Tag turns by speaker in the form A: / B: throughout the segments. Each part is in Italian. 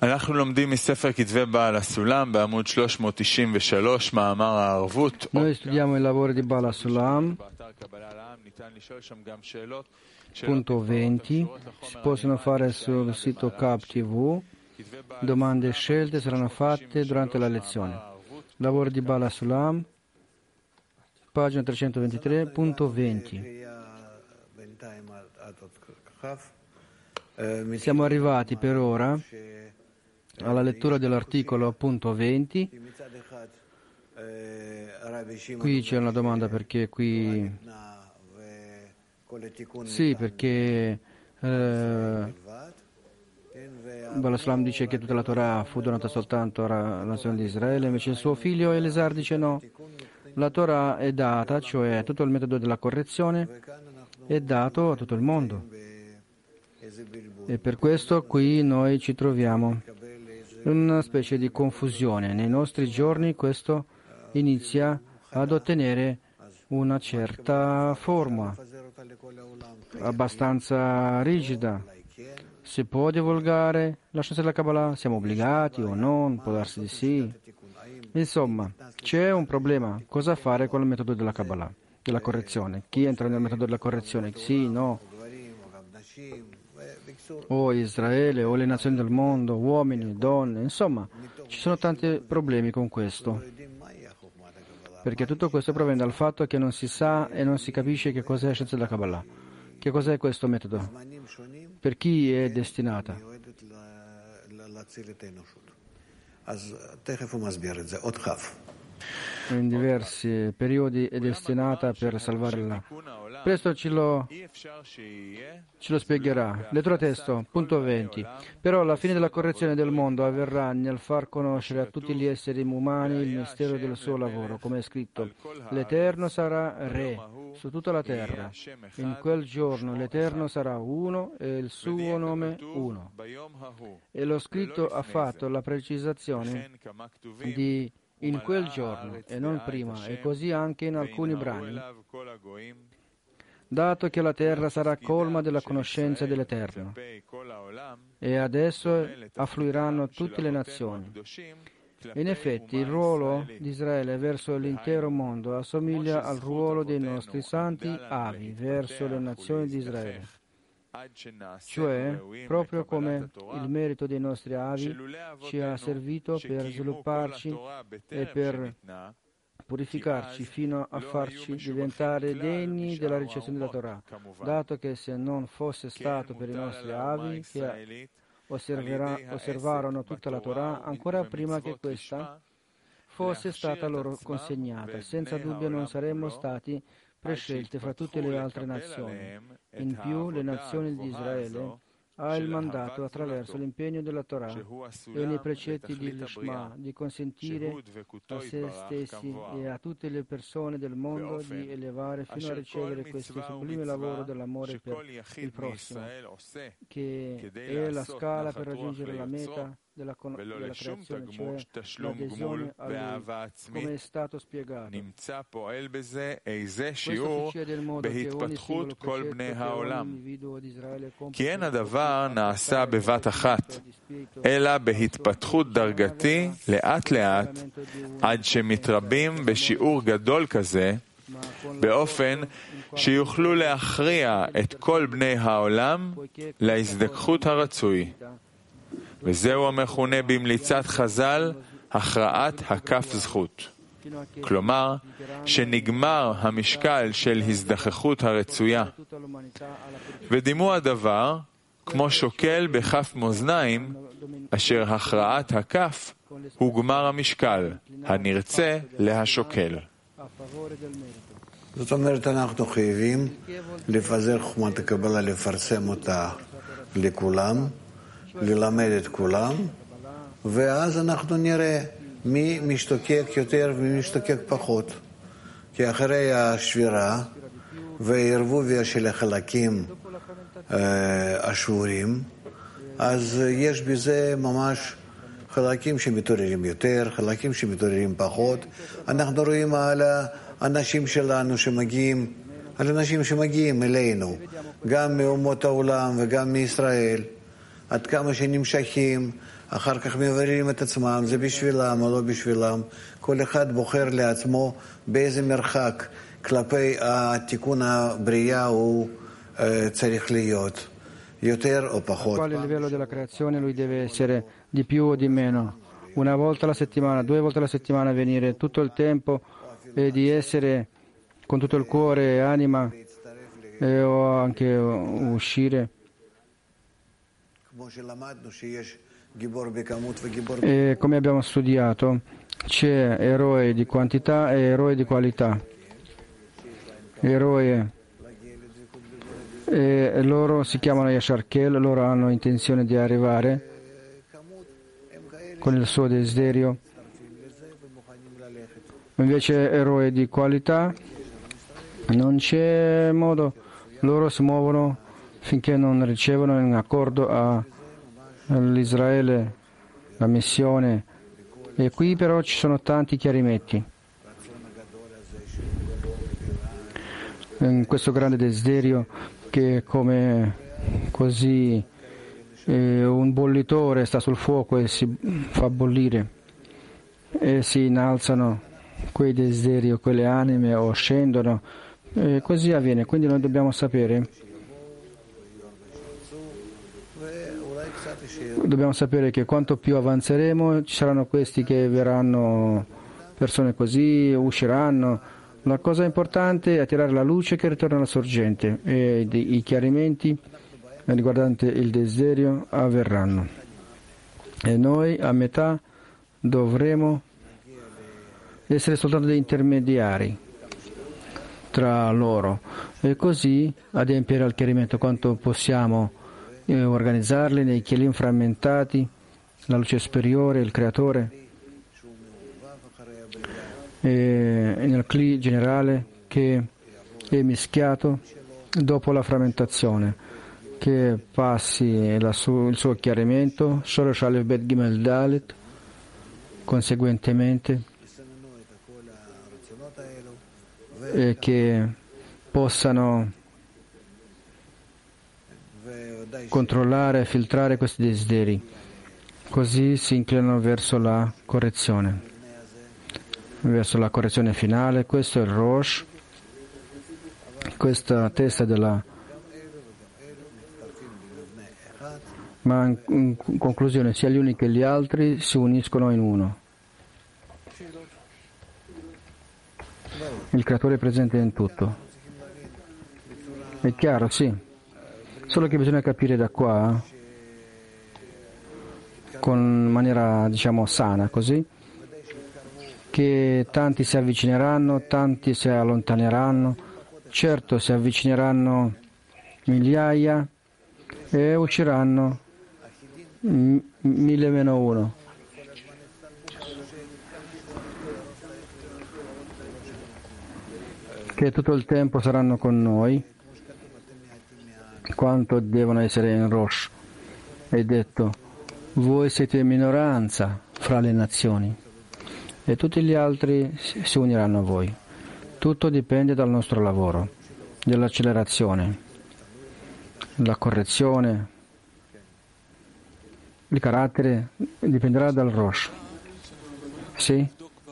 A: אנחנו לומדים מספר כתבי בעל הסולם בעמוד 393 מאמר הערבות.
B: Noi studiamo i lavori di Baal HaSulam, punto 20. Si possono fare sul sito Cap TV. Domande e scelte saranno fatte durante la lezione. Lavori di Baal HaSulam, pagina 323, punto 20. Siamo arrivati per ora alla lettura dell'articolo punto 20. Qui c'è una domanda perché qui... Sì, perché Baal HaSulam dice che tutta la Torah fu donata soltanto alla nazione di Israele, invece il suo figlio Eliezer dice no. La Torah è data, cioè tutto il metodo della correzione è dato a tutto il mondo. E per questo qui noi ci troviamo in una specie di confusione. Nei nostri giorni questo inizia ad ottenere una certa forma, abbastanza rigida. Si può divulgare la scienza della Kabbalah? Siamo obbligati o no? Può darsi di sì. Insomma, c'è un problema. Cosa fare con il metodo della Kabbalah, della correzione? Chi entra nel metodo della correzione? Sì, no. O Israele, o le nazioni del mondo, uomini, donne, insomma, ci sono tanti problemi con questo. Perché tutto questo proviene dal fatto che non si sa e non si capisce che cos'è la scienza della Kabbalah. Che cos'è questo metodo? Per chi è destinata? In diversi periodi è destinata per salvare la... Presto ce lo spiegherà. Lettera testo, punto 20. Però la fine della correzione del mondo avverrà nel far conoscere a tutti gli esseri umani il mistero del suo lavoro, come è scritto. L'Eterno sarà Re su tutta la terra. In quel giorno l'Eterno sarà uno e il suo nome uno. E lo scritto ha fatto la precisazione di in quel giorno e non prima, e così anche in alcuni brani, dato che la terra sarà colma della conoscenza dell'Eterno, e adesso affluiranno tutte le nazioni. In effetti, il ruolo di Israele verso l'intero mondo assomiglia al ruolo dei nostri santi avi verso le nazioni di Israele. Cioè, proprio come il merito dei nostri avi ci ha servito per svilupparci e per purificarci fino a farci diventare degni della ricezione della Torah, dato che se non fosse stato per i nostri avi che osservarono tutta la Torah ancora prima che questa fosse stata loro consegnata, senza dubbio non saremmo stati prescelte fra tutte le altre nazioni. In più, le nazioni di Israele ha il mandato attraverso l'impegno della Torah e nei precetti di Lishma di consentire a se stessi e a tutte le persone del mondo di elevare fino a ricevere questo sublime lavoro dell'amore per il prossimo, che è la scala per raggiungere la meta della creazione, cioè l'adesione a Lui, come è stato spiegato. Questo succede in modo che ogni singolo precetto che ogni individuo di Israele
A: כי אין הדבר נעשה בבת אחת, אלא בהתפתחות דרגתי לאט לאט, עד שמתרבים בשיעור גדול כזה, באופן שיוכלו להכריע את כל בני העולם להזדככות הרצוי. וזהו המכונה במליצת חז"ל הכרעת הכף זכות. כלומר, שנגמר המשקל של הזדככות הרצויה. ודימו הדבר כמו שוקל בכף מאזניים, אשר הכרעת הכף הוא גמר המשקל, הנרצה להשוקל.
C: זאת אומרת, אנחנו חייבים לפזר חוכמת הקבלה, לפרסם אותה לכולם, ללמד את כולם, ואז אנחנו נראה מי משתוקק יותר ומי משתוקק פחות. כי אחרי השבירה והערבוביה של החלקים השבורים, אז יש בזה ממש חלקים שמתעוררים יותר, חלקים שמתעוררים פחות. אנחנו רואים על האנשים שלנו שמגיעים, על אנשים שמגיעים אלינו, גם מאומות העולם וגם מישראל. עד כמה שנמשכים, אחר כך מבררים את עצמם, זה בשבילם או לא בשבילם. כל אחד בוחר לעצמו באיזה מרחק כלפי התיקון הבריאה הוא צריך להיות, יותר או פחות.
B: Quale livello della creazione lui deve essere, di più o di meno? Una volta alla settimana, 2 volte alla settimana venire tutto il tempo e di essere con tutto il cuore e anima o anche uscire. E come abbiamo studiato, c'è eroe di quantità e eroe di qualità. Eroe, e loro si chiamano Yasharkel, loro hanno intenzione di arrivare con il suo desiderio. Invece eroe di qualità non c'è modo, loro si muovono finché non ricevono in accordo all'Israele la missione, e qui però ci sono tanti chiarimenti. In questo grande desiderio che come così un bollitore sta sul fuoco e si fa bollire e si innalzano quei desideri o quelle anime o scendono, e così avviene. Quindi noi dobbiamo sapere che quanto più avanzeremo ci saranno questi che verranno, persone così usciranno. La cosa importante è attirare la luce che ritorna alla sorgente, e i chiarimenti riguardanti il desiderio avverranno, e noi a metà dovremo essere soltanto dei intermediari tra loro, e così adempiere al chiarimento quanto possiamo organizzarli nei chelim frammentati, la luce superiore, il creatore, e nel Kli generale che è mischiato dopo la frammentazione, che passi il suo chiarimento, Shorosh Aleph Bet Gimel Dalet, conseguentemente, e che possano controllare e filtrare questi desideri, così si inclinano verso la correzione finale. Questo è il Rosh, questa testa della... Ma in conclusione, sia gli uni che gli altri si uniscono in uno. Il creatore è presente in tutto. È chiaro, sì. Solo che bisogna capire da qua, con maniera, sana, così, che tanti si avvicineranno, tanti si allontaneranno. Certo, si avvicineranno migliaia e usciranno 1000 meno 1. Che tutto il tempo saranno con noi, quanto devono essere in Rosh. È detto, voi siete minoranza fra le nazioni e tutti gli altri si uniranno a voi. Tutto dipende dal nostro lavoro, dell'accelerazione, la correzione, il carattere dipenderà dal Rosh. Sì?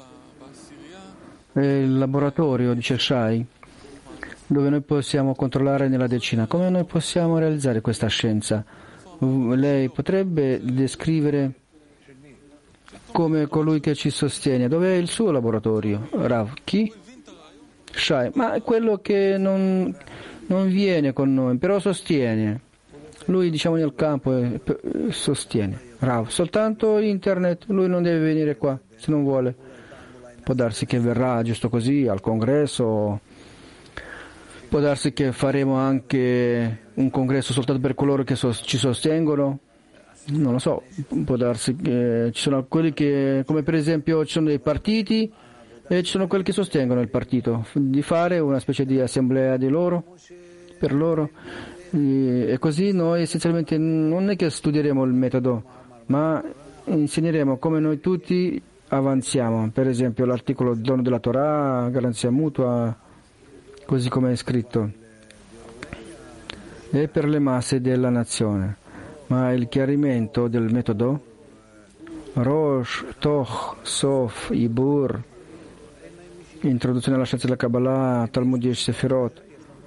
B: E il laboratorio, dice Shai, dove noi possiamo controllare nella decina. Come noi possiamo realizzare questa scienza? Lei potrebbe descrivere come colui che ci sostiene. Dov'è il suo laboratorio? Rav, chi? Shai, ma è quello che non viene con noi, però sostiene. Lui, nel campo sostiene. Rav, soltanto internet, lui non deve venire qua, se non vuole. Può darsi che verrà giusto così al congresso, può darsi che faremo anche un congresso soltanto per coloro che ci sostengono, non lo so, può darsi che ci sono quelli che, come per esempio ci sono dei partiti e ci sono quelli che sostengono il partito, di fare una specie di assemblea per loro, e così noi essenzialmente non è che studieremo il metodo, ma insegneremo come noi tutti avanziamo, per esempio l'articolo dono della Torah, garanzia mutua, così come è scritto, e per le masse della nazione. Ma il chiarimento del metodo Rosh, Toch, Sof, Ibur, introduzione alla scienza della Kabbalah, Talmud Yesh Sefirot,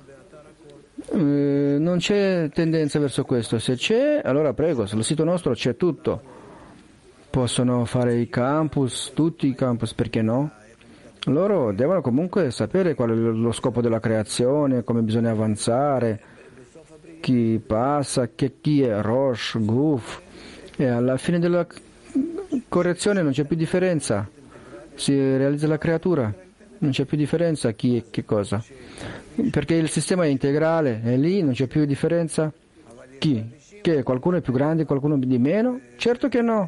B: non c'è tendenza verso questo. Se c'è, allora prego, sul sito nostro c'è tutto. Possono fare i campus, tutti i campus, perché no? Loro devono comunque sapere qual è lo scopo della creazione, come bisogna avanzare, chi passa, chi è Rosh, Guf, e alla fine della correzione non c'è più differenza. Si realizza la creatura, non c'è più differenza chi è che cosa. Perché il sistema è integrale e lì non c'è più differenza. Chi? Che qualcuno è più grande, qualcuno di meno? Certo che no.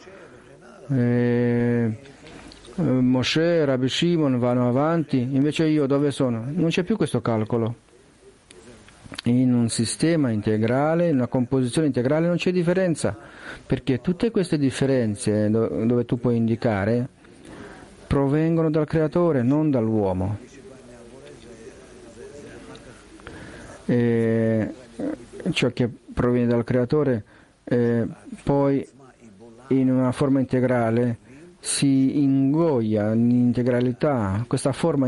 B: Moshe, Rabbi Shimon vanno avanti, invece io dove sono? Non c'è più questo calcolo. In un sistema integrale, in una composizione integrale non c'è differenza, perché tutte queste differenze dove tu puoi indicare provengono dal creatore, non dall'uomo. Ciò che proviene dal creatore poi in una forma integrale si ingoia in integralità. Questa forma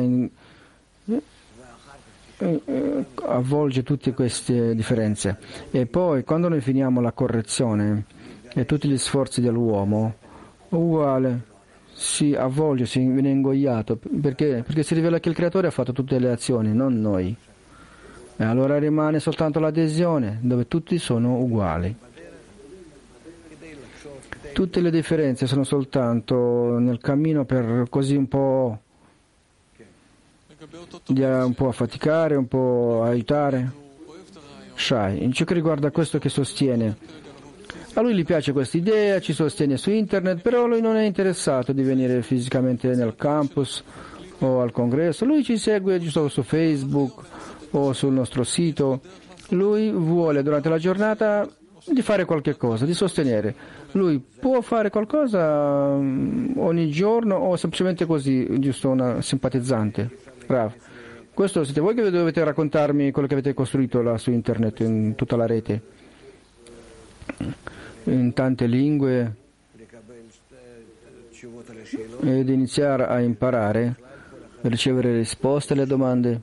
B: avvolge tutte queste differenze, e poi quando noi finiamo la correzione e tutti gli sforzi dell'uomo, uguale, si avvolge, si viene ingoiato, perché si rivela che il creatore ha fatto tutte le azioni, non noi, e allora rimane soltanto l'adesione dove tutti sono uguali. Tutte le differenze sono soltanto nel cammino per così un po' affaticare, un po' aiutare. Shai, in ciò che riguarda questo che sostiene, a lui gli piace questa idea, ci sostiene su internet, però lui non è interessato di venire fisicamente nel campus o al congresso. Lui ci segue giusto su Facebook o sul nostro sito. Lui vuole durante la giornata di fare qualche cosa, di sostenere. Lui può fare qualcosa ogni giorno o semplicemente così, giusto una simpatizzante. Rav, questo siete voi che dovete raccontarmi quello che avete costruito là su internet, in tutta la rete, in tante lingue, ed iniziare a imparare, ricevere risposte alle domande.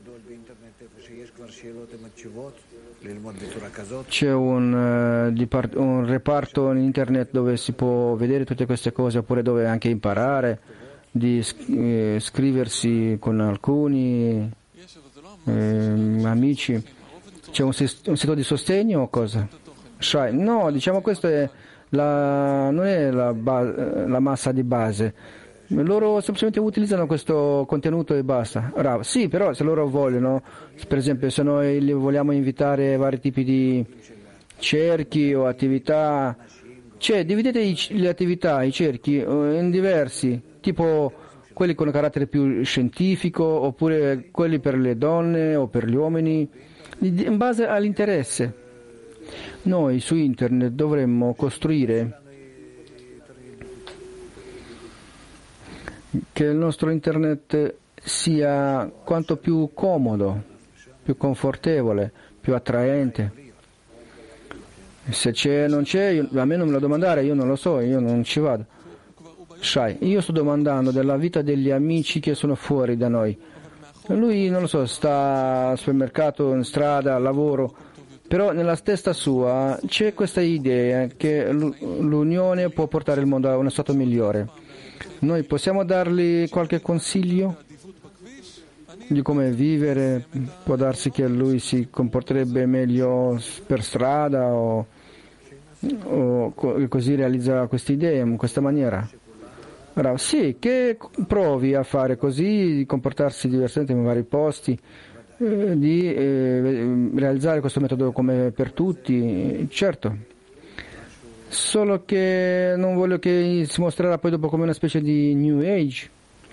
B: C'è un reparto in internet dove si può vedere tutte queste cose, oppure dove anche imparare, di scriversi con alcuni amici. C'è un sito di sostegno o cosa? No, diciamo questo è non è la massa di base. Loro semplicemente utilizzano questo contenuto e basta. Sì, però se loro vogliono, per esempio se noi li vogliamo invitare a vari tipi di cerchi o attività, dividete le attività, i cerchi in diversi, tipo quelli con carattere più scientifico, oppure quelli per le donne o per gli uomini, in base all'interesse. Noi su internet dovremmo costruire che il nostro internet sia quanto più comodo, più confortevole, più attraente. Se c'è, non c'è, a me non me lo domandare, io non lo so, io non ci vado. Io sto domandando della vita degli amici che sono fuori da noi. Lui, non lo so, sta al supermercato, in strada, al lavoro, però nella testa sua c'è questa idea che l'unione può portare il mondo a uno stato migliore. Noi possiamo dargli qualche consiglio di come vivere? Può darsi che lui si comporterebbe meglio per strada o così realizza queste idee in questa maniera. Sì, che provi a fare così, di comportarsi diversamente in vari posti, di realizzare questo metodo come per tutti, certo. Solo che non voglio che si mostrerà poi dopo come una specie di New Age.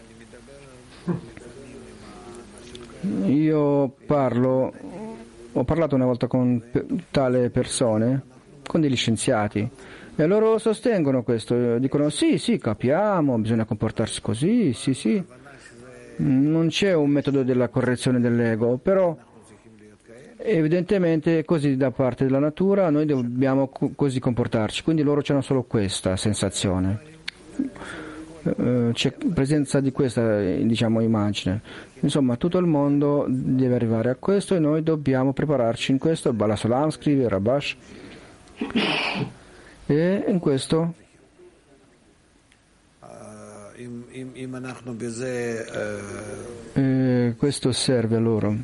B: Ho parlato una volta con tale persone, con degli scienziati, e loro sostengono questo, dicono sì, capiamo, bisogna comportarsi così, sì. Non c'è un metodo della correzione dell'ego, però Evidentemente è così da parte della natura, noi dobbiamo così comportarci, quindi loro hanno solo questa sensazione, c'è presenza di questa, diciamo, immagine. Insomma, tutto il mondo deve arrivare a questo e noi dobbiamo prepararci in questo. Bala Salam scrive, Rabash, e in questo questo serve a loro.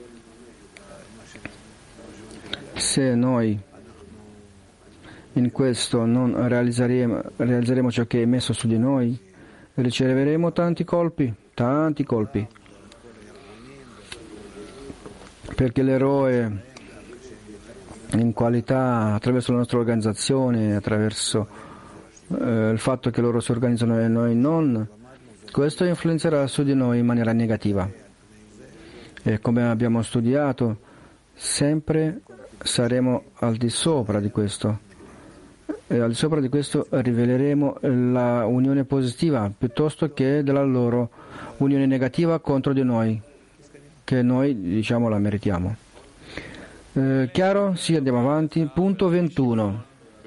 B: Se noi in questo non realizzeremo ciò che è messo su di noi, riceveremo tanti colpi, perché l'eroe in qualità, attraverso la nostra organizzazione, attraverso il fatto che loro si organizzano e noi non, questo influenzerà su di noi in maniera negativa. E come abbiamo studiato, sempre saremo al di sopra di questo. E al di sopra di questo riveleremo la unione positiva piuttosto che della loro unione negativa contro di noi, che noi, diciamo, la meritiamo. Chiaro? Sì, andiamo avanti. Punto 21.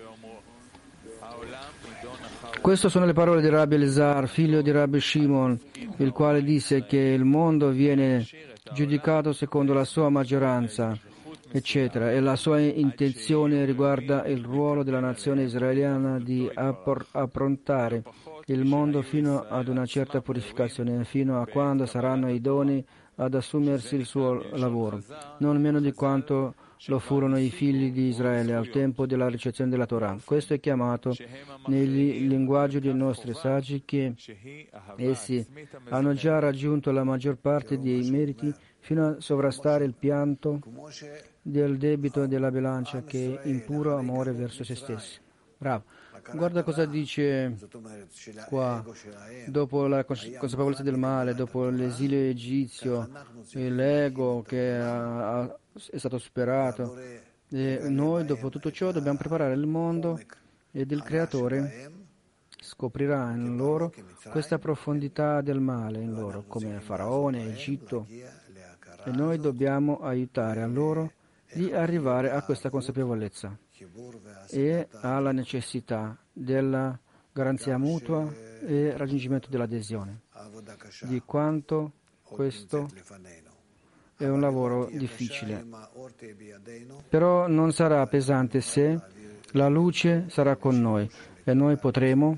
B: Queste sono le parole di Rabbi Elazar, figlio di Rabbi Shimon, il quale disse che il mondo viene giudicato secondo la sua maggioranza, eccetera, e la sua intenzione riguarda il ruolo della nazione israeliana di approntare il mondo fino ad una certa purificazione, fino a quando saranno idonei ad assumersi il suo lavoro, non meno di quanto lo furono i figli di Israele al tempo della ricezione della Torah. Questo è chiamato nel linguaggio dei nostri saggi che essi hanno già raggiunto la maggior parte dei meriti fino a sovrastare il pianto del debito della bilancia che è impuro amore verso se stessi. Bravo. Guarda cosa dice qua, dopo la consapevolezza del male, dopo l'esilio egizio, l'ego che è stato superato, e noi dopo tutto ciò dobbiamo preparare il mondo ed il Creatore scoprirà in loro questa profondità del male in loro, come Faraone, Egitto, e noi dobbiamo aiutare a loro di arrivare a questa consapevolezza e alla necessità della garanzia mutua e raggiungimento dell'adesione, di quanto questo è un lavoro difficile. Però non sarà pesante se la luce sarà con noi e noi potremo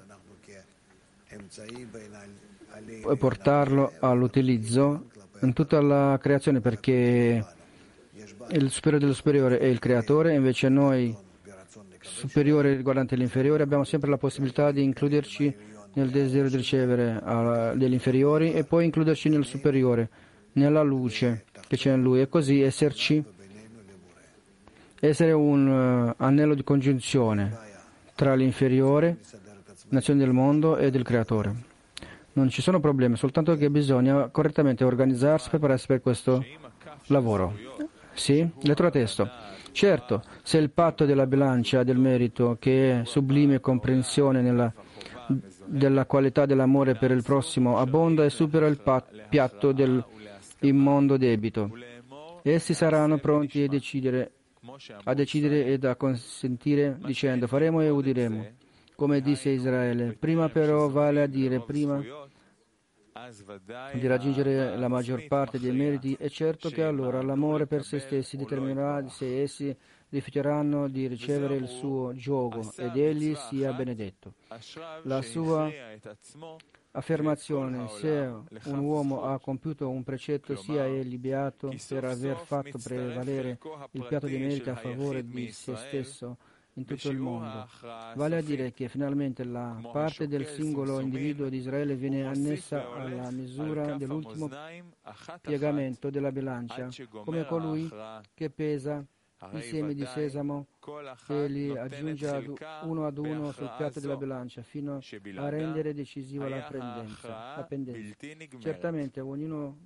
B: portarlo all'utilizzo in tutta la creazione, perché il superiore dello superiore è il creatore, invece noi superiore riguardante l'inferiore abbiamo sempre la possibilità di includerci nel desiderio di ricevere degli inferiori e poi includerci nel superiore, nella luce che c'è in lui, e così essere un anello di congiunzione tra l'inferiore, nazione del mondo, e il creatore. Non ci sono problemi, soltanto che bisogna correttamente organizzarsi per prepararsi per questo lavoro. Sì? Lettera testo. Certo, se il patto della bilancia del merito, che è sublime comprensione della qualità dell'amore per il prossimo, abbonda e supera il piatto dell'immondo debito, essi saranno pronti a decidere ed a consentire, dicendo: faremo e udiremo, come disse Israele. Prima però vale a dire, prima di raggiungere la maggior parte dei meriti, è certo che allora l'amore per se stessi determinerà se essi rifiuteranno di ricevere il suo giogo ed egli sia benedetto. La sua affermazione: se un uomo ha compiuto un precetto, sia egli beato per aver fatto prevalere il piatto di merito a favore di se stesso in tutto il mondo. Vale a dire che finalmente la parte del singolo individuo di Israele viene annessa alla misura dell'ultimo piegamento della bilancia, come colui che pesa i semi di sesamo e li aggiunge uno ad uno sul piatto della bilancia fino a rendere decisiva la pendenza. Certamente ognuno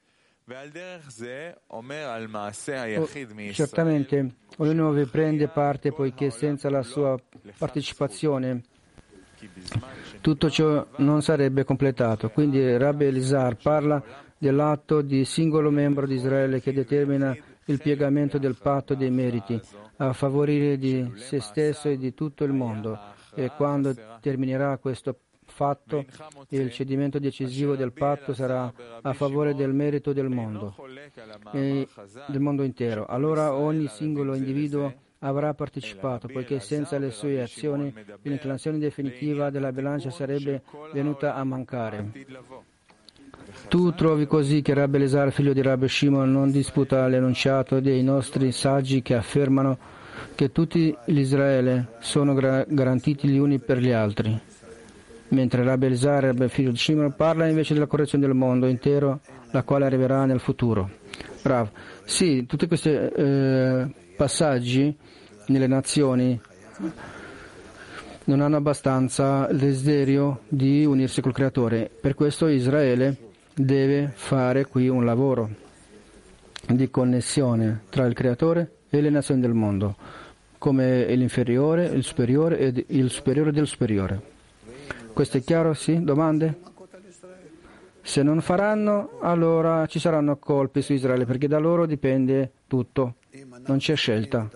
B: vi prende parte, poiché senza la sua partecipazione tutto ciò non sarebbe completato. Quindi Rabbi Elazar parla dell'atto di singolo membro di Israele che determina il piegamento del patto dei meriti a favorire di se stesso e di tutto il mondo. E quando terminerà questo fatto, il cedimento decisivo del patto sarà a favore del merito del mondo e del mondo intero. Allora ogni singolo individuo avrà partecipato, poiché senza le sue azioni l'inclinazione definitiva della bilancia sarebbe venuta a mancare. Tu trovi così che Rabbi Eliezer, figlio di Rabbi Shimon, non disputa l'enunciato dei nostri saggi che affermano che tutti gli Israele sono garantiti gli uni per gli altri, mentre Rabbi Eliezer, Rabbi figlio di Shimon, parla invece della correzione del mondo intero, la quale arriverà nel futuro. Rav, sì, tutti questi passaggi nelle nazioni non hanno abbastanza desiderio di unirsi col Creatore. Per questo Israele deve fare qui un lavoro di connessione tra il Creatore e le nazioni del mondo, come l'inferiore, il superiore e il superiore del superiore. Questo è chiaro? Sì? Domande? Se non faranno, allora ci saranno colpi su Israele, perché da loro dipende tutto, non c'è scelta.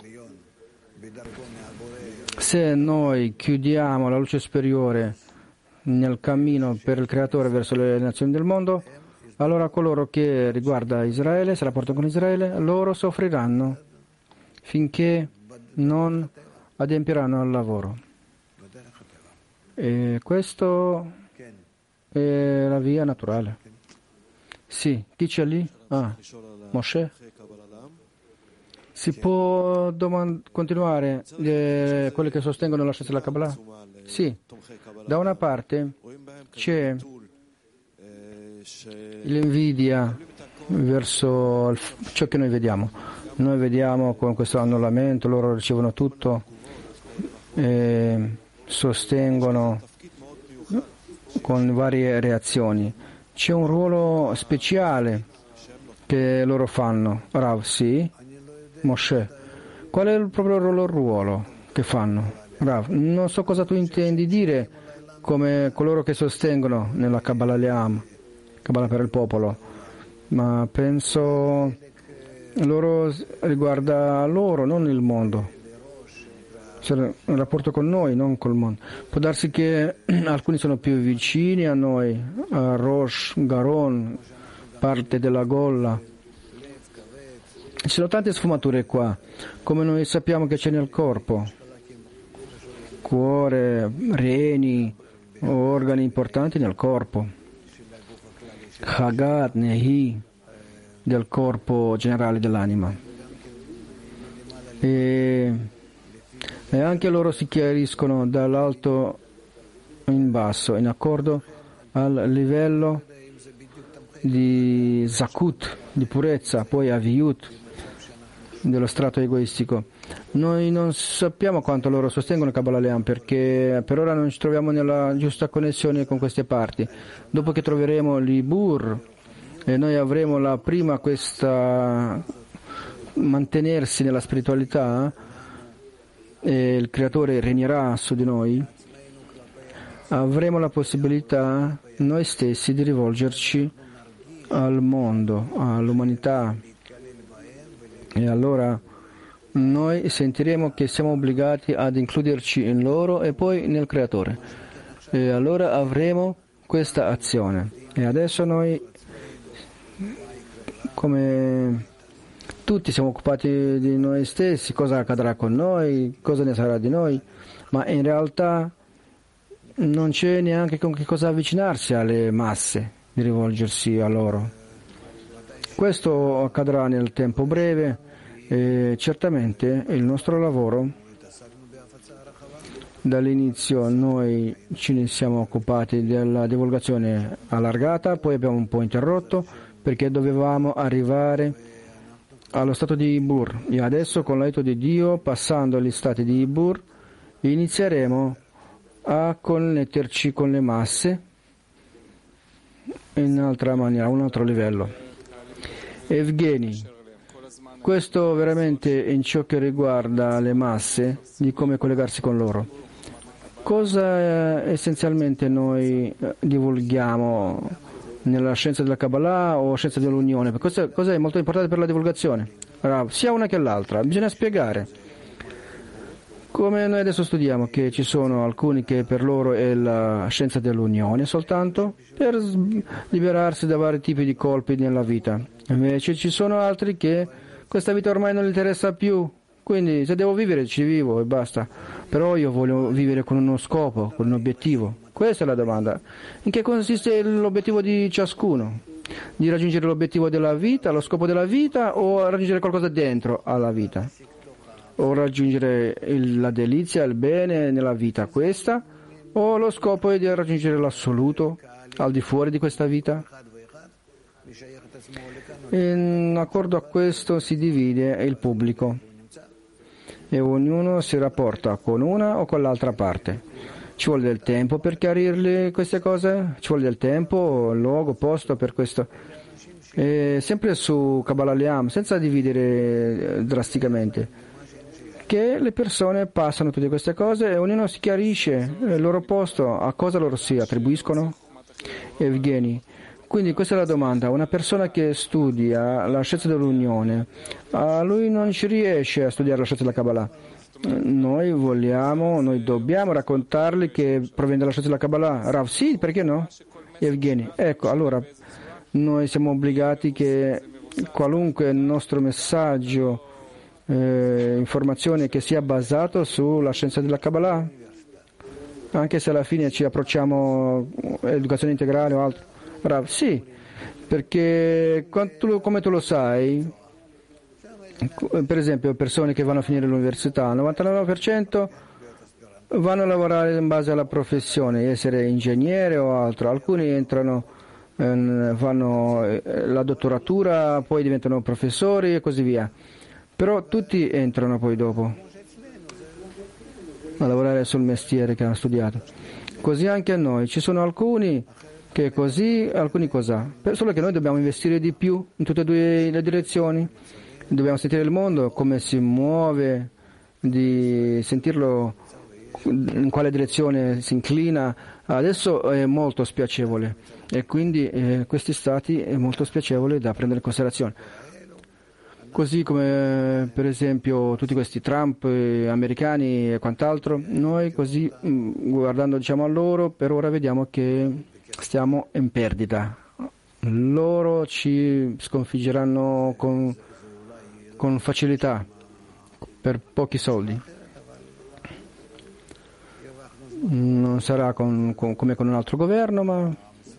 B: Se noi chiudiamo la luce superiore nel cammino per il Creatore verso le nazioni del mondo, allora coloro che riguarda Israele, se la portano con Israele, loro soffriranno finché non adempiranno al lavoro. E questo è la via naturale. Sì, chi c'è lì? Moshe. Si può continuare quelli che sostengono la scienza della Kabbalah? Sì. Da una parte c'è l'invidia verso ciò che noi vediamo. Noi vediamo con questo annullamento, loro ricevono tutto, sostengono con varie reazioni. C'è un ruolo speciale che loro fanno. Rav, sì. Moshe, qual è il proprio ruolo che fanno? Rav, non so cosa tu intendi dire come coloro che sostengono nella Kabbalah Leam, Kabbalah per il popolo, ma penso loro riguarda loro, non il mondo. Cioè, il rapporto con noi, non col mondo. Può darsi che alcuni sono più vicini a noi, a Rosh, Garon, parte della gola. Ci sono tante sfumature qua, come noi sappiamo che c'è nel corpo. Cuore, reni, organi importanti nel corpo. Hagat, Nehi, del corpo generale dell'anima. E anche loro si chiariscono dall'alto in basso, in accordo al livello di Zakut, di purezza, poi Aviyut, dello strato egoistico. Noi non sappiamo quanto loro sostengono Kabbalah Leam, perché per ora non ci troviamo nella giusta connessione con queste parti. Dopo che troveremo l'Ibur e noi avremo la prima questa mantenersi nella spiritualità e il Creatore regnerà su di noi, avremo la possibilità noi stessi di rivolgerci al mondo, all'umanità. E allora noi sentiremo che siamo obbligati ad includerci in loro e poi nel Creatore. E allora avremo questa azione. E adesso noi, come tutti, siamo occupati di noi stessi, cosa accadrà con noi, cosa ne sarà di noi, ma in realtà non c'è neanche con che cosa avvicinarsi alle masse, di rivolgersi a loro. Questo accadrà nel tempo breve. E certamente il nostro lavoro, dall'inizio noi ci ne siamo occupati della divulgazione allargata, poi abbiamo un po' interrotto perché dovevamo arrivare allo stato di Ibur, e adesso con l'aiuto di Dio, passando agli stati di Ibur, inizieremo a connetterci con le masse in un'altra maniera, a un altro livello. Evgeny, questo veramente in ciò che riguarda le masse, di come collegarsi con loro. Cosa essenzialmente noi divulghiamo nella scienza della Kabbalah o scienza dell'unione. Questa cosa è molto importante per la divulgazione. Sia una che l'altra. Bisogna spiegare. Come noi adesso studiamo che ci sono alcuni che per loro è la scienza dell'unione soltanto per liberarsi da vari tipi di colpi nella vita. Invece ci sono altri che questa vita ormai non gli interessa più. Quindi se devo vivere ci vivo e basta. Però io voglio vivere con uno scopo, con un obiettivo. Questa è la domanda. In che consiste l'obiettivo di ciascuno? Di raggiungere l'obiettivo della vita, lo scopo della vita o raggiungere qualcosa dentro alla vita? O raggiungere la delizia, il bene nella vita questa? O lo scopo è di raggiungere l'assoluto al di fuori di questa vita? In accordo a questo si divide il pubblico e ognuno si rapporta con una o con l'altra parte. Ci vuole del tempo per chiarirle queste cose? Ci vuole del tempo, luogo, posto per questo? E sempre su Kabbalah Liam, senza dividere drasticamente, che le persone passano tutte queste cose e ognuno si chiarisce il loro posto, a cosa loro si attribuiscono. Evgeny, quindi questa è la domanda. Una persona che studia la scienza dell'unione, a lui non ci riesce a studiare la scienza della Kabbalah. Noi dobbiamo raccontargli che proviene dalla scienza della Kabbalah. Rav, sì, perché no? Evgeny, ecco, allora noi siamo obbligati che qualunque nostro messaggio, informazione che sia basato sulla scienza della Kabbalah, anche se alla fine ci approcciamo educazione integrale o altro. Rav, sì, perché come tu lo sai, per esempio persone che vanno a finire l'università, il 99% vanno a lavorare in base alla professione, essere ingegnere o altro. Alcuni entrano, fanno la dottoratura, poi diventano professori e così via. Però tutti entrano poi dopo a lavorare sul mestiere che hanno studiato. Così anche a noi. Ci sono alcuni che così, alcuni cosà. Solo che noi dobbiamo investire di più in tutte e due le direzioni. Dobbiamo sentire il mondo, come si muove, di sentirlo in quale direzione si inclina. Adesso è molto spiacevole e quindi questi stati è molto spiacevole da prendere in considerazione. Così come per esempio tutti questi Trump americani e quant'altro, noi così guardando a loro per ora vediamo che stiamo in perdita. Loro ci sconfiggeranno con facilità per pochi soldi. Non sarà come con un altro governo, ma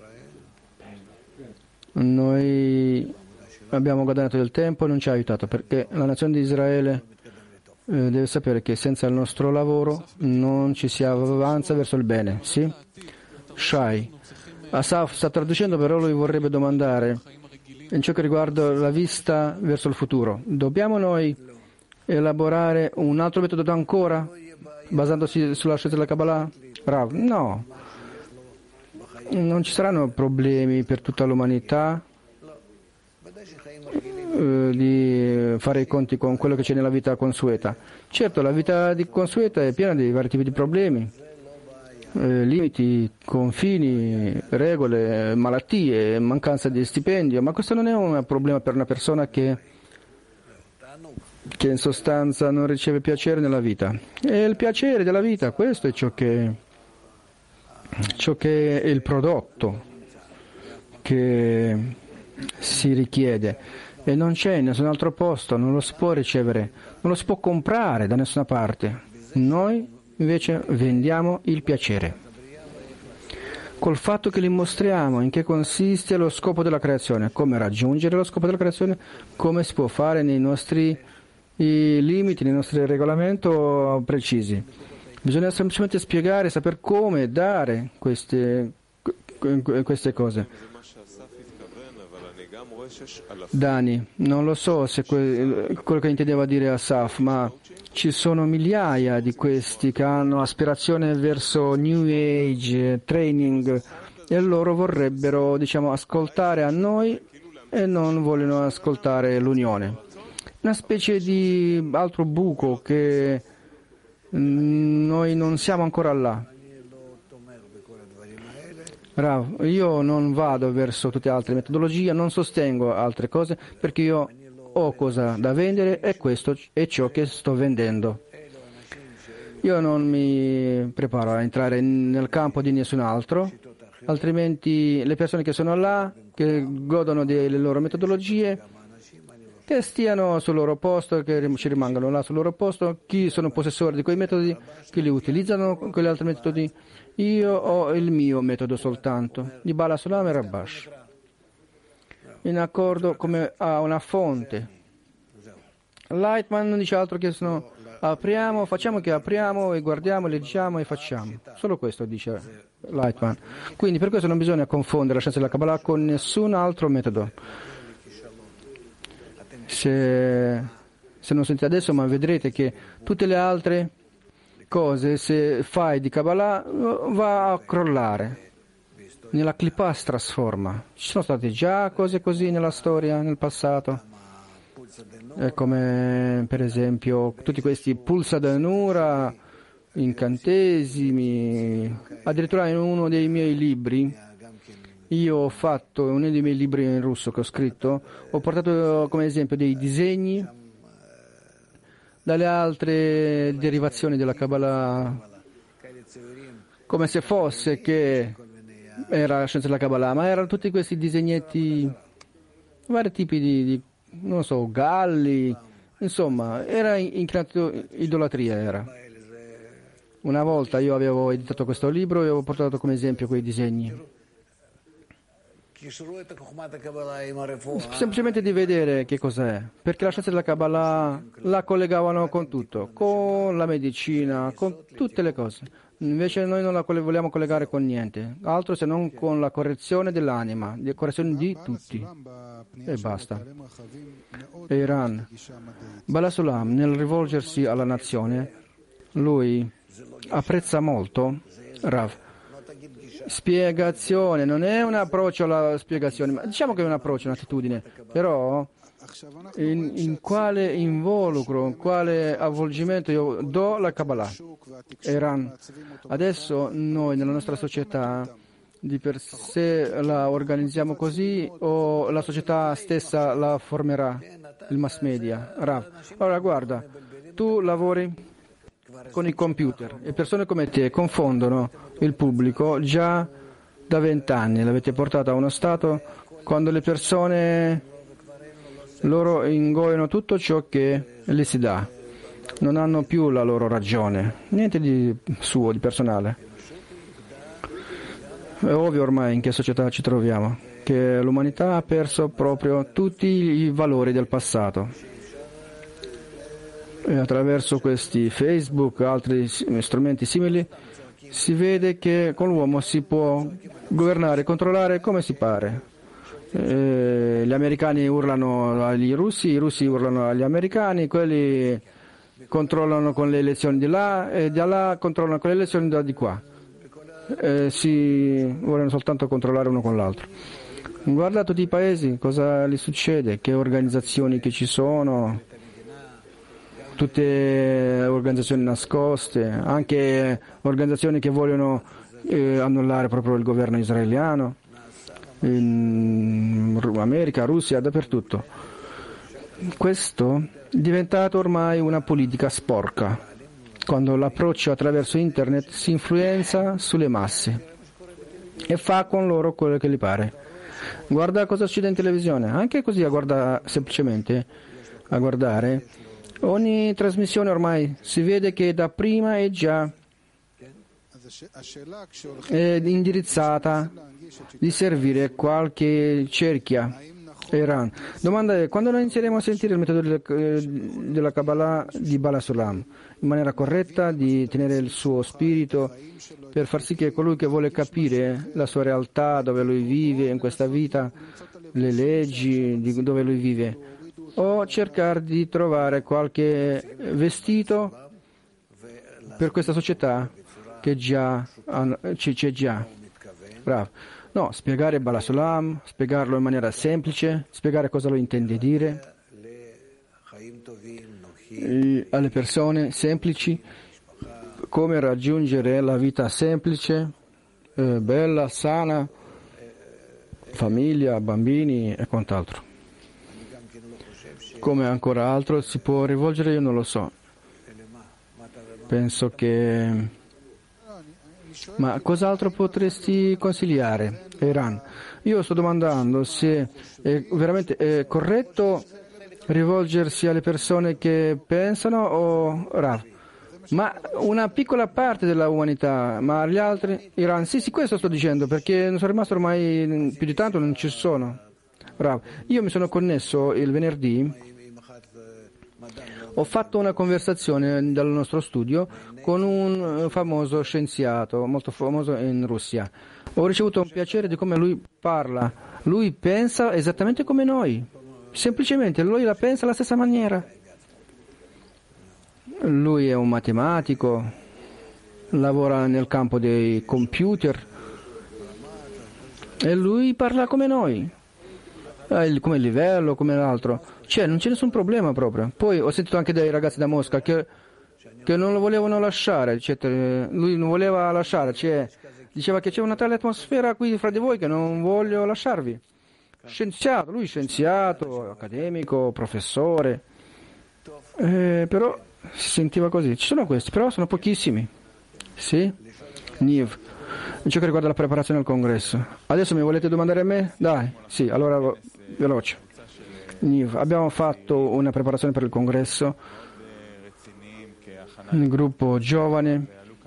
B: noi abbiamo guadagnato del tempo e non ci ha aiutato, perché la nazione di Israele deve sapere che senza il nostro lavoro non ci si avanza verso il bene. Sì? Shai. Asaf sta traducendo, però lui vorrebbe domandare in ciò che riguarda la vista verso il futuro. Dobbiamo noi elaborare un altro metodo ancora, basandosi sulla scienza della Kabbalah? Rav, no. Non ci saranno problemi per tutta l'umanità di fare i conti con quello che c'è nella vita consueta. Certo, la vita consueta è piena di vari tipi di problemi, limiti, confini, regole, malattie, mancanza di stipendio, ma questo non è un problema per una persona che in sostanza non riceve piacere nella vita. E il piacere della vita, questo è ciò che è il prodotto che si richiede. E non c'è in nessun altro posto, non lo si può ricevere, non lo si può comprare da nessuna parte. Noi invece vendiamo il piacere. Col fatto che gli mostriamo in che consiste lo scopo della creazione, come raggiungere lo scopo della creazione, come si può fare nei nostri limiti, nei nostri regolamenti precisi. Bisogna semplicemente spiegare, saper come dare queste cose. Dani, non lo so se quello che intendeva dire Asaf, ma ci sono migliaia di questi che hanno aspirazione verso New Age, training, e loro vorrebbero, ascoltare a noi e non vogliono ascoltare l'unione. Una specie di altro buco che noi non siamo ancora là. Rav, io non vado verso tutte le altre metodologie, non sostengo altre cose perché io ho cosa da vendere e questo è ciò che sto vendendo. Io non mi preparo a entrare nel campo di nessun altro, altrimenti le persone che sono là, che godono delle loro metodologie, che stiano sul loro posto, che ci rimangano là sul loro posto, chi sono possessori di quei metodi, chi li utilizzano con gli altri metodi. Io ho il mio metodo soltanto, di Bala Sulam e Rabash, in accordo come a una fonte. Lightman non dice altro che apriamo, facciamo che apriamo e guardiamo, leggiamo e facciamo. Solo questo dice Lightman. Quindi per questo non bisogna confondere la scienza della Kabbalah con nessun altro metodo. Se non sentite adesso, ma vedrete che tutte le altre cose, se fai di Kabbalah, va a crollare. Nella Klippa si trasforma. Ci sono state già cose così nella storia, nel passato. Come per esempio tutti questi pulsa d'anura, incantesimi. Addirittura in uno dei miei libri, io ho fatto, uno dei miei libri in russo che ho scritto, ho portato come esempio dei disegni dalle altre derivazioni della Kabbalah, come se fosse che era la scienza della Kabbalah, ma erano tutti questi disegnetti, vari tipi di non so, galli, insomma, era inclinato idolatria, era. Una volta io avevo editato questo libro e avevo portato come esempio quei disegni. Semplicemente di vedere che cos'è, perché la scienza della Kabbalah la collegavano con tutto, con la medicina, con tutte le cose. Invece noi non la vogliamo collegare con niente, altro se non con la correzione dell'anima, la correzione di tutti. E basta. Iran. Bala Sulam, nel rivolgersi alla nazione, lui apprezza molto Rav. Spiegazione, non è un approccio alla spiegazione, ma diciamo che è un approccio, un'attitudine, però in quale involucro, in quale avvolgimento io do la Kabbalah. Iran. Adesso noi nella nostra società di per sé la organizziamo così o la società stessa la formerà, il mass media? Rav. Allora guarda, tu lavori con i computer e persone come te confondono il pubblico già da 20 anni, l'avete portato a uno stato quando le persone loro ingoiano tutto ciò che le si dà, non hanno più la loro ragione, niente di suo, di personale. È ovvio ormai in che società ci troviamo, che l'umanità ha perso proprio tutti i valori del passato. E attraverso questi Facebook e altri strumenti simili si vede che con l'uomo si può governare e controllare come si pare. Gli americani urlano agli russi, i russi urlano agli americani, quelli controllano con le elezioni di là e da là controllano con le elezioni da di qua. Si vogliono soltanto controllare uno con l'altro. Guarda tutti i paesi, cosa gli succede, che organizzazioni che ci sono, tutte organizzazioni nascoste, anche organizzazioni che vogliono annullare proprio il governo israeliano, in America, Russia, dappertutto. Questo è diventato ormai una politica sporca, quando l'approccio attraverso internet si influenza sulle masse e fa con loro quello che gli pare. Guarda cosa succede in televisione, anche così semplicemente a guardare. Ogni trasmissione ormai si vede che da prima è già indirizzata di servire qualche cerchia. Iran. Domanda è: quando noi inizieremo a sentire il metodo della Kabbalah di Bala Sulam in maniera corretta, di tenere il suo spirito per far sì che colui che vuole capire la sua realtà, dove lui vive in questa vita, le leggi di dove lui vive, o cercare di trovare qualche vestito per questa società che c'è già. Bravo. No, spiegare Bala Sulam, spiegarlo in maniera semplice, spiegare cosa lo intende dire alle persone semplici, come raggiungere la vita semplice bella, sana, famiglia, bambini e quant'altro. Come ancora altro si può rivolgere, io non lo so. Penso che... Ma cos'altro potresti consigliare, Iran? Io sto domandando se è veramente corretto rivolgersi alle persone che pensano o Rav? Ma una piccola parte della umanità, ma gli altri? Iran? Sì, questo sto dicendo, perché non sono rimasto ormai più di tanto, non ci sono. Rav, io mi sono connesso il venerdì, ho fatto una conversazione dal nostro studio con un famoso scienziato, molto famoso in Russia. Ho ricevuto un piacere di come lui parla. Lui pensa esattamente come noi. Semplicemente lui la pensa alla stessa maniera. Lui è un matematico, lavora nel campo dei computer e lui parla come noi. Come livello, come l'altro. Cioè, non c'è nessun problema proprio. Poi ho sentito anche dei ragazzi da Mosca che non lo volevano lasciare. Cioè, lui non voleva lasciare. Cioè, diceva che c'è una tale atmosfera qui fra di voi che non voglio lasciarvi. Scienziato, lui scienziato, accademico, professore. Però si sentiva così. Ci sono questi, però sono pochissimi. Sì? Niv. Ciò che riguarda la preparazione al congresso. Adesso mi volete domandare a me? Dai, sì, allora veloce. Niv, abbiamo fatto una preparazione per il congresso, un gruppo giovane,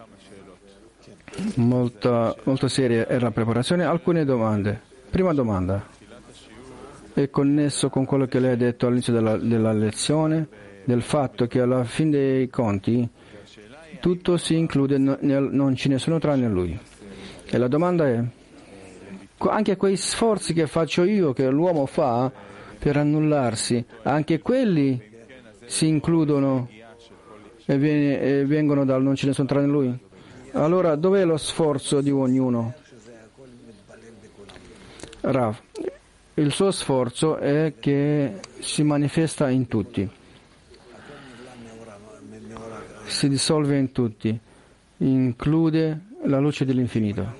B: molto seria era la preparazione. Alcune domande. Prima domanda, è connesso con quello che lei ha detto all'inizio della lezione, del fatto che alla fine dei conti tutto si include, non ce ne sono tranne lui. E la domanda è, anche quei sforzi che faccio io, che l'uomo fa per annullarsi, anche quelli si includono e vengono dal non ce ne sono tranne lui? Allora, dov'è lo sforzo di ognuno? Rav, il suo sforzo è che si manifesta in tutti, si dissolve in tutti, include la luce dell'infinito.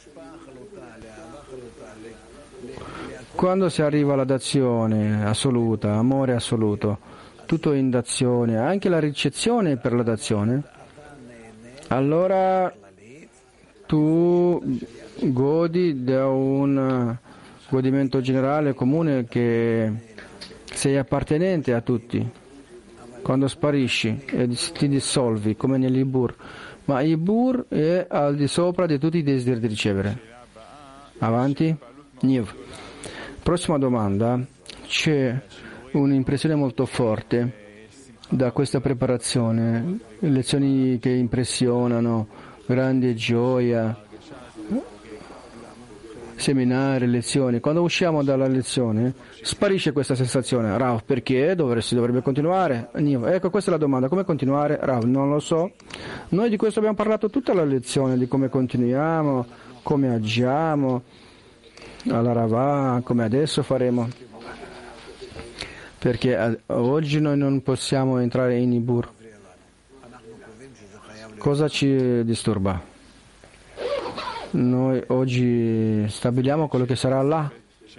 B: Quando si arriva alla dazione assoluta, amore assoluto, tutto in dazione, anche la ricezione per la dazione, allora tu godi da un godimento generale comune che sei appartenente a tutti. Quando sparisci e ti dissolvi, come negli Ibur, ma Ibur è al di sopra di tutti i desideri di ricevere. Avanti. Niv. Prossima domanda. C'è un'impressione molto forte da questa preparazione, lezioni che impressionano, grande gioia, seminari, lezioni. Quando usciamo dalla lezione sparisce questa sensazione. Rav, perché si dovrebbe continuare? Ecco, questa è la domanda. Come continuare? Rav, non lo so. Noi di questo abbiamo parlato tutta la lezione, di come continuiamo, come agiamo, alla Ravà, come adesso faremo. Perché oggi noi non possiamo entrare in Ibur. Cosa ci disturba? Noi oggi stabiliamo quello che sarà là.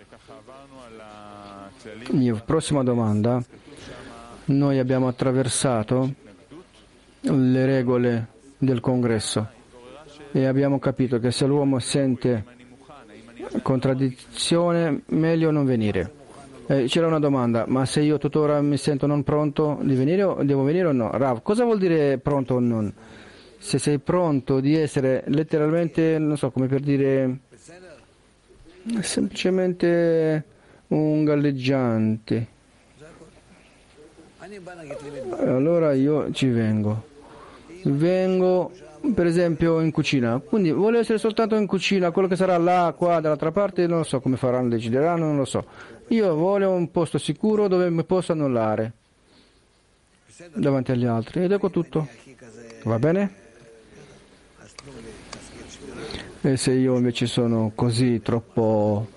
B: Prossima domanda. Noi abbiamo attraversato le regole del congresso e abbiamo capito che se l'uomo sente contraddizione, meglio non venire. C'era una domanda, ma se io tuttora mi sento non pronto di venire, devo venire o no? Rav, cosa vuol dire pronto o non? Se sei pronto di essere letteralmente, non so, come per dire, semplicemente un galleggiante, allora io ci vengo per esempio in cucina, quindi voglio essere soltanto in cucina, quello che sarà là, qua, dall'altra parte, non lo so come faranno, decideranno, non lo so. Io voglio un posto sicuro dove mi posso annullare davanti agli altri ed ecco tutto. Va bene? E se io invece sono così troppo,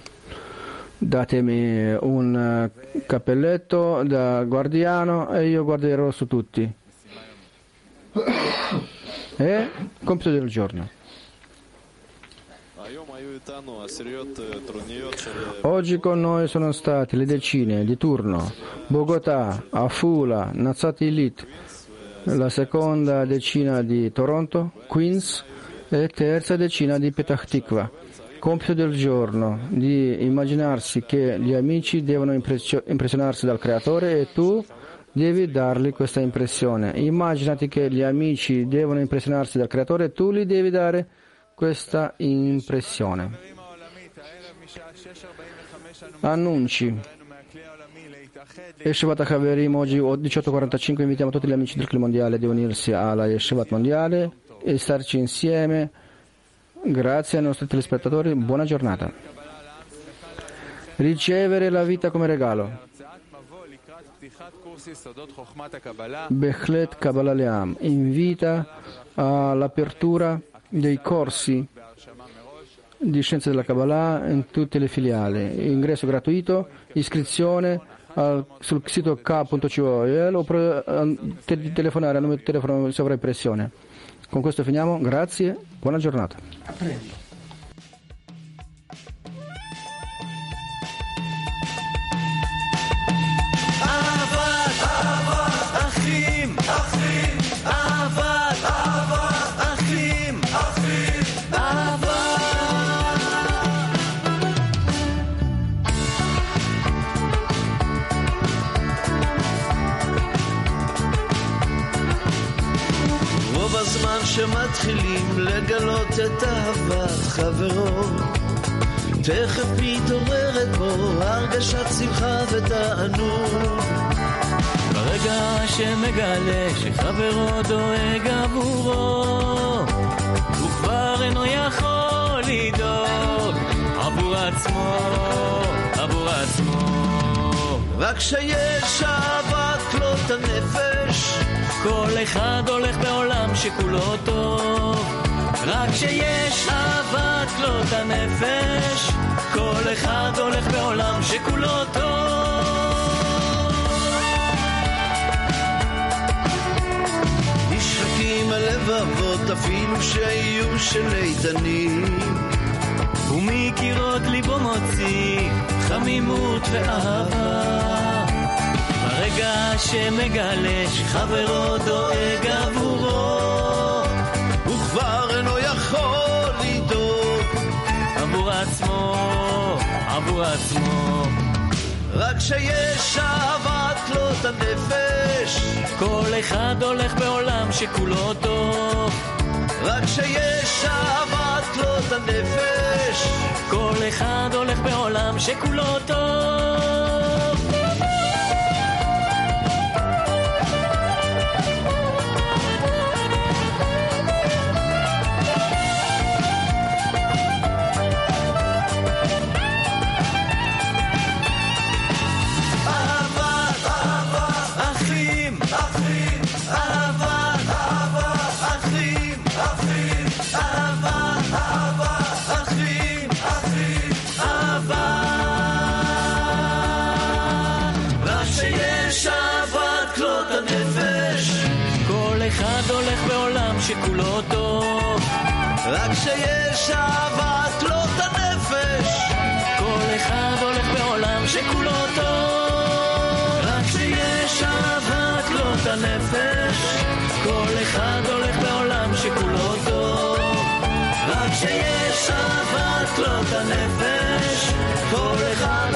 B: datemi un cappelletto da guardiano e io guarderò su tutti. Compito del giorno. Oggi con noi sono state le decine di turno, Bogotà, Afula, Nazat Illit, la seconda decina di Toronto, Queens e terza decina di Petah Tikva. Compito del giorno di immaginarsi che gli amici devono impressionarsi dal Creatore e tu devi dargli questa impressione. Immaginati che gli amici devono impressionarsi dal Creatore e tu gli devi dare questa impressione. Annunci. Yeshivat HaChaverim, oggi 18:45 invitiamo tutti gli amici del Club Mondiale di unirsi alla Yeshivat Mondiale e starci insieme. Grazie ai nostri telespettatori, buona giornata. Ricevere la vita come regalo. Bechlet Kabbalah Leam invita all'apertura dei corsi di scienze della Kabbalah in tutte le filiali. Ingresso gratuito, iscrizione sul sito k.coil o telefonare al numero di telefono di sovraimpressione. Con questo finiamo, grazie, buona giornata.
D: שמתחילים לגלות את אהבת חברו תכף מתעוררת בו הרגשת שמחה ותענוג
E: ברגע שמגלה שחברו דואג עבורו הוא כבר אינו יכול לדאוג עבור עצמו
D: רק שיש אהבת כלות הנפש
E: כל אחד הולך בעולם שכולו טוב רק שיש אהבת כלות הנפש כל אחד הולך בעולם שכולו טוב
D: נשחקים הלבבות אפילו שיהיו של איתנים
E: ומקירות ליבו מוציא חמימות ואהבה ברגע שמגלה שחברו דואג עבורו
D: הוא כבר אינו יכול לדאוג
E: עבור עצמו
D: רק שיש אהבת כלות הנפש
E: כל אחד הולך בעולם שכולו טוב
D: רק שיש אהבת כלות הנפש
E: כל אחד הולך בעולם שכולו טוב הולך בעולם שכולו טוב
D: רק שיש אהבת כלות הנפש
E: כל אחד הולך בעולם שכולו טוב
D: רק שיש אהבת כלות הנפש
E: כל אחד הולך בעולם שכולו טוב
D: רק שיש אהבת כלות הנפש כל אחד